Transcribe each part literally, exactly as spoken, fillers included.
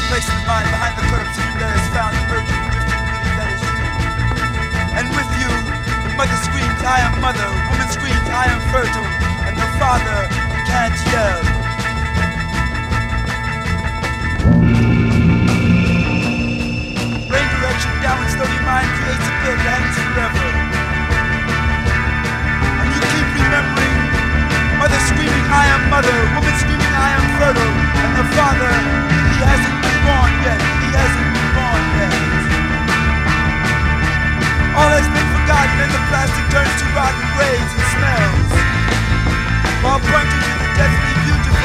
Place the mind behind the corpse, and there is found emerging, drifting beneath that is you. And with you, the mother screams, I am mother. Woman screams, I am fertile. And the father can't yell. Rain direction, downward slowly mind creates a field that hangs forever. And you keep remembering, mother screaming, I am mother. Woman screaming, I am fertile. And the father, he hasn't been born yet. He hasn't been born yet. All has been forgotten and the plastic turns to rotten graves and smells, while pointing to the deathly beautiful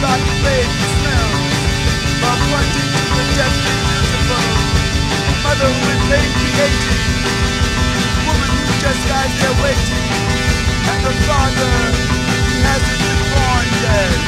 rotten rage smells while pointing to the deathly beautiful. A mother who is late creating, a woman who just lies there waiting, and the father who hasn't been born yet.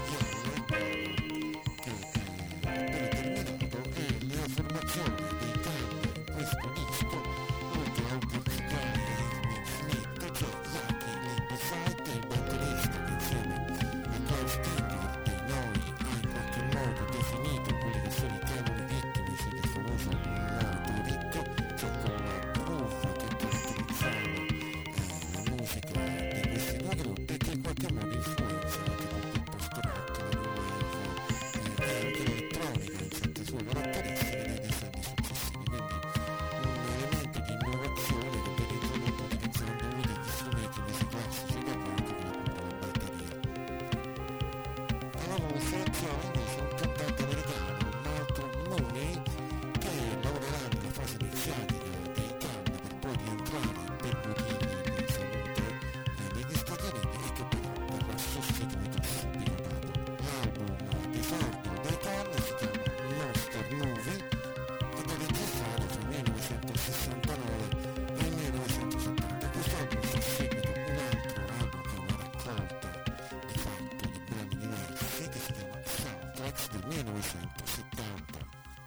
Dei trova invece un cantante americano, Malcolm Mooney, che lavorerà nella fase iniziatica dei Can per poi rientrare per motivi di salute negli Stati Uniti e che però verrà sostituito subito dopo. L'album d'esordio dei Can si chiama Monster Movie ed è registrato tra il millenovecentosessantanove e il millenovecentosettanta. Questo album fa seguito un altro album che è una raccolta di fatto di brani diversi che si chiama Soundtracks del millenovecentosettanta.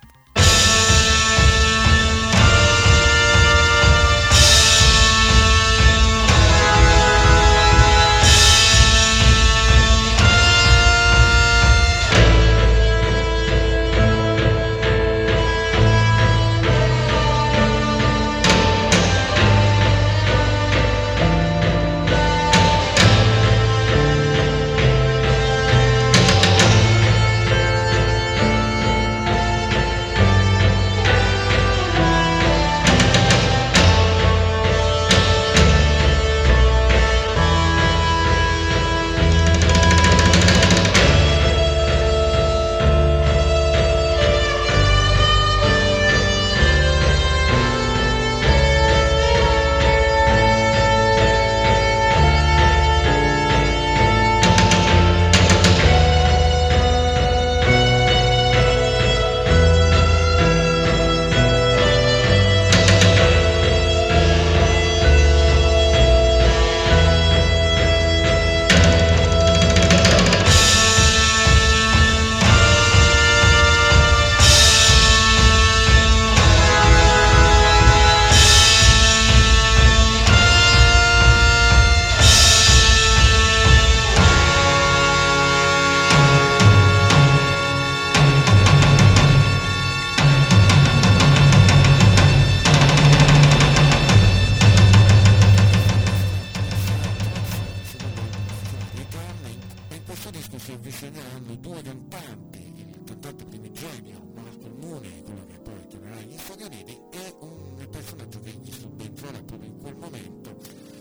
Si avvicineranno due cantanti, il cantante primigenio Malcolm Mooney, quello che poi tornerà negli Stati Uniti, e un personaggio che gli subentrerà proprio in quel momento,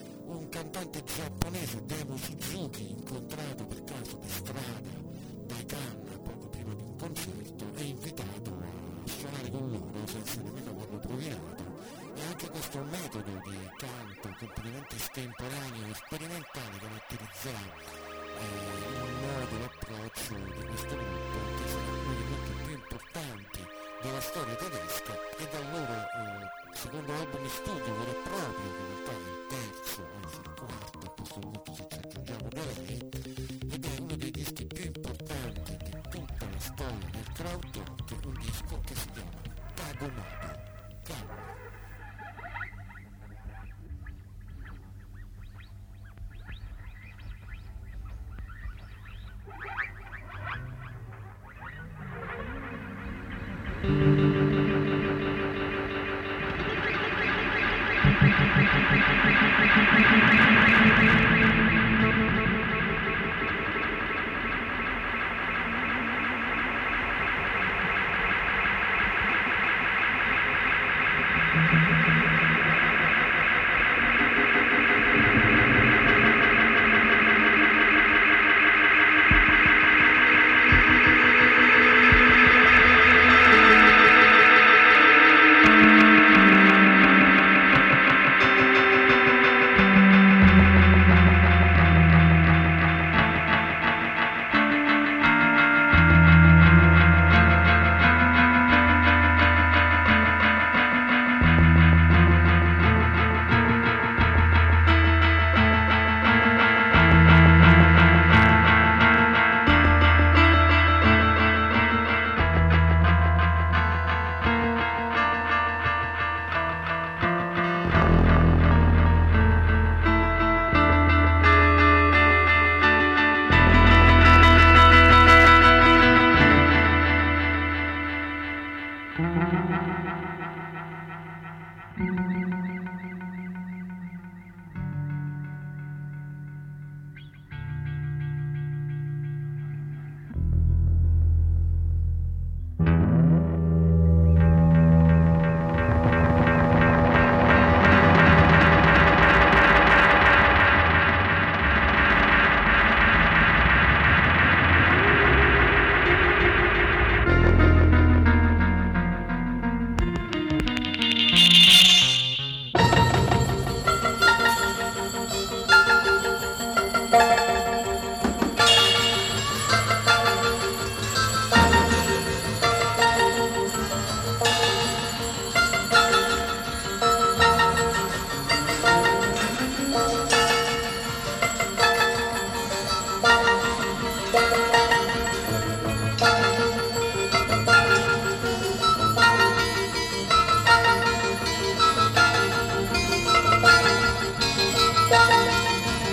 un cantante giapponese, Demo Suzuki, incontrato per caso per strada dai Can poco prima di un concerto e invitato a suonare con loro senza nemmeno averlo provinato. E anche questo metodo di canto completamente estemporaneo e sperimentale caratterizzerà il modo, l'approccio di questo gruppo, che sarà uno dei gruppi più importanti della storia tedesca, e dal loro eh, secondo album in studio vero e proprio, che in realtà è il terzo, anzi il quarto a questo punto se ci aggiungiamo da lei, ed è uno dei dischi più importanti di tutta la storia del krautrock, un disco che si chiama Tagomago. Calma.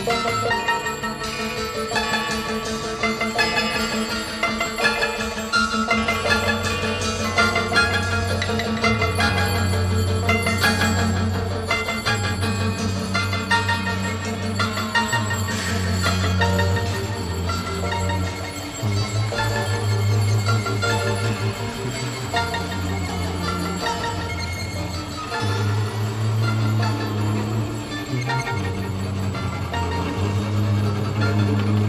Thank you.